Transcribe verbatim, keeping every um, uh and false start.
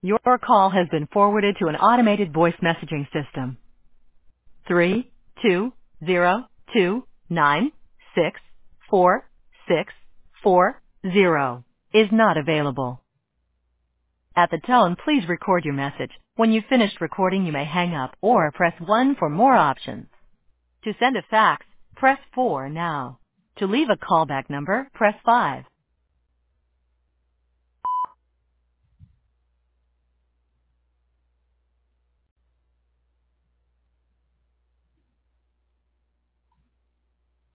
Your call has been forwarded to an automated voice messaging system. Three two zero two nine six four six four zero is not available. At the tone, please record your message. When you've finished recording, you may hang up or press one for more options. To send a fax, press four now. To leave a callback number, press five.